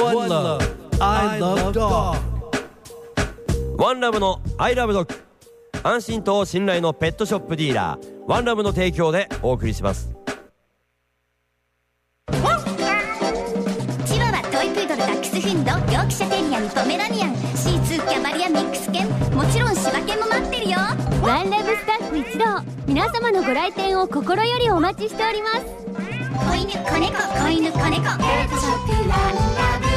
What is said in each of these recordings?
One Love I Love Dog。 ワンラブの I Love Dog、 安心と信頼のペットショップディーラーワンラブの提供でお送りします。 チワワ、トイプードル、ダックスフンド、ヨークシャテリアン、ポメラニアン、シーツー、キャバリア、ミックス犬、もちろん柴犬も待ってるよ。 ワンラブスタッフ一同、皆様のご来店を心よりお待ちしております。 子犬、子猫、子犬、子猫、ペットショップワンラブ。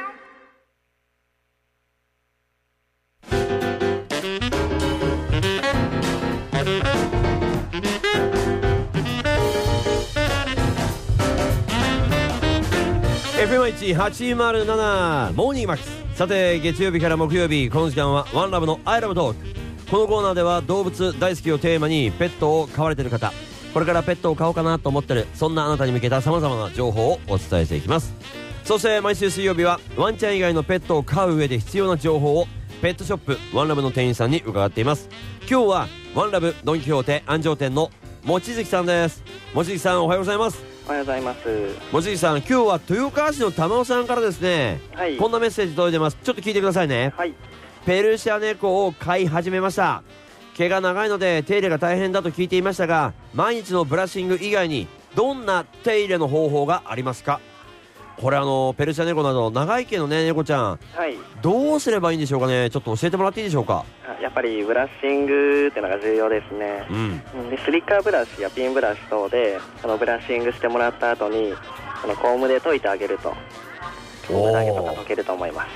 FM1-807 モーニングマックス。さて月曜日から木曜日、この時間はワンラブの I Love Dog。 このコーナーでは動物大好きをテーマにペットを飼われている方、これからペットを飼おうかなと思ってる、そんなあなたに向けた様々な情報をお伝えしていきます。そして毎週水曜日はワンちゃん以外のペットを飼う上で必要な情報をペットショップワンラブの店員さんに伺っています。今日はワンラブドン・キホーテ安城店の望月さんです。望月さん、おはようございます。 おはようございます。 望月さん、今日は豊川市の玉尾さんからですね、 はい、 こんなメッセージ届いてます。ちょっと聞いてくださいね。 はい、 ペルシャ猫を飼い始めました。毛が長いので手入れが大変だと聞いていましたが、毎日のブラッシング以外にどんな手入れの方法がありますか？これペルシャ猫など長い毛のね猫ちゃん、 はい、 どうすればいいんでしょうかね。ちょっと教えてもらっていいでしょうか？ やっぱりブラッシングっていうのが重要ですね。でスリッカーブラシやピンブラシ等でブラッシングしてもらった後にコームで溶いてあげるとムダ毛とか溶けると思います。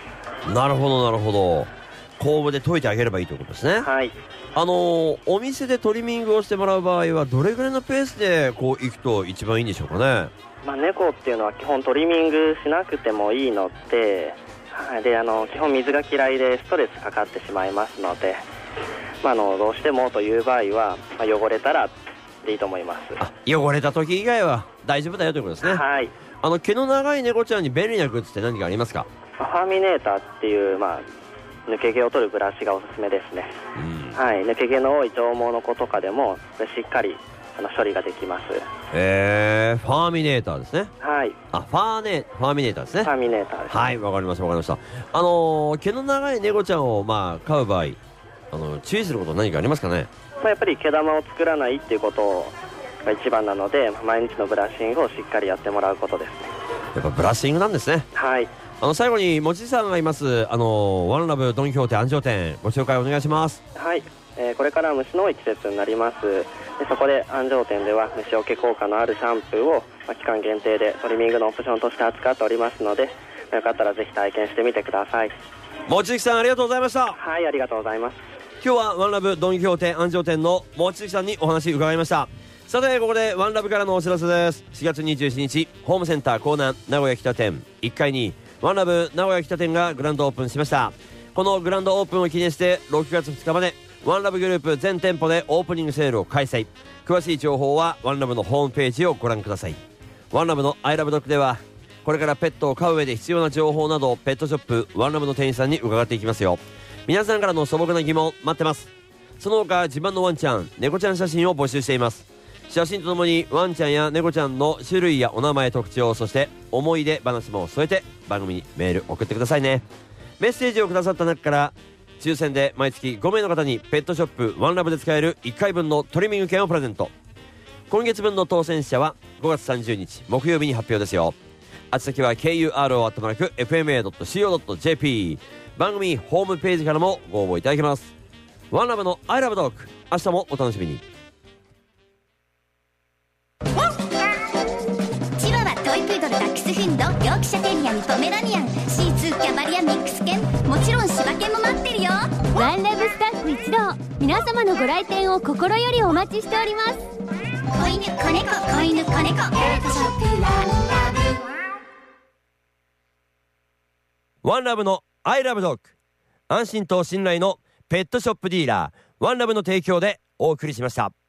なるほどなるほど。コームで溶いてあげればいいということですね。 はい。 お店でトリミングをしてもらう場合はどれぐらいのペースでこう行くと一番いいんでしょうかね。 猫っていうのは基本トリミングしなくてもいいので、で基本水が嫌いでストレスかかってしまいますので、どうしてもという場合は、汚れたらでいいと思います。 汚れた時以外は大丈夫だよということですね。 はい。 毛の長い猫ちゃんに便利なグッズって何かありますか？ ファーミネーターっていう、抜け毛を取るブラシがおすすめですね。はい、抜け毛の多い長毛の子とかでもしっかり処理ができます。 ファーミネーターですね。 はい。 ファーミネーターですね。 ファーミネーターです。 はい、わかりましたわかりました。毛の長い猫ちゃんを飼う場合、注意することは何かありますかね？ やっぱり毛玉を作らないっていうことが一番なので、毎日のブラッシングをしっかりやってもらうことですね。 やっぱブラッシングなんですね。 はい。 最後に望月さんがいますワンラブドン・キホーテ安城店、ご紹介お願いします。 はい、これから虫の多い季節になります。でそこで安城店では虫除け効果のあるシャンプーを、期間限定でトリミングのオプションとして扱っておりますので、よかったらぜひ体験してみてください。 望月さん、ありがとうございました。 はい、ありがとうございます。 今日はワンラブドン・キホーテ安城店の望月さんにお話伺いました。さてここでワンラブからのお知らせです。4月27日ホームセンター江南名古屋北店1階にワンラブ名古屋北店がグランドオープンしました。このグランドオープンを記念して6月2日までワンラブグループ全店舗でオープニングセールを開催。詳しい情報はワンラブのホームページをご覧ください。ワンラブの I Love Dog ではこれからペットを飼う上で必要な情報などペットショップワンラブの店員さんに伺っていきますよ。皆さんからの素朴な疑問待ってます。その他自慢のワンちゃん猫ちゃん写真を募集しています。写真とともにワンちゃんや猫ちゃんの種類やお名前特徴、そして思い出話も添えて番組にメール送ってくださいね。メッセージをくださった中から抽選で毎月5名の方にペットショップワンラブで使える1回分のトリミング券をプレゼント。今月分の当選者は5月30日木曜日に発表ですよ。宛先は kuro@fma.co.jp、 番組ホームページからもご応募いただけます。ワンラブの I Love Dog、 明日もお楽しみに。 チワワ、トイプードル、ダックスフンド、ヨークシャテリアン、ポメラニアン、シーツー、キャバリア、ミックス犬、もちろん柴犬も待ってるよ。 ワンラブスタッフ一同、皆様のご来店を心よりお待ちしております。 子犬、子猫、子犬、子猫、ペットショップワンラブ。 ワンラブの I Love Dog、 安心と信頼のペットショップディーラーワンラブの提供でお送りしました。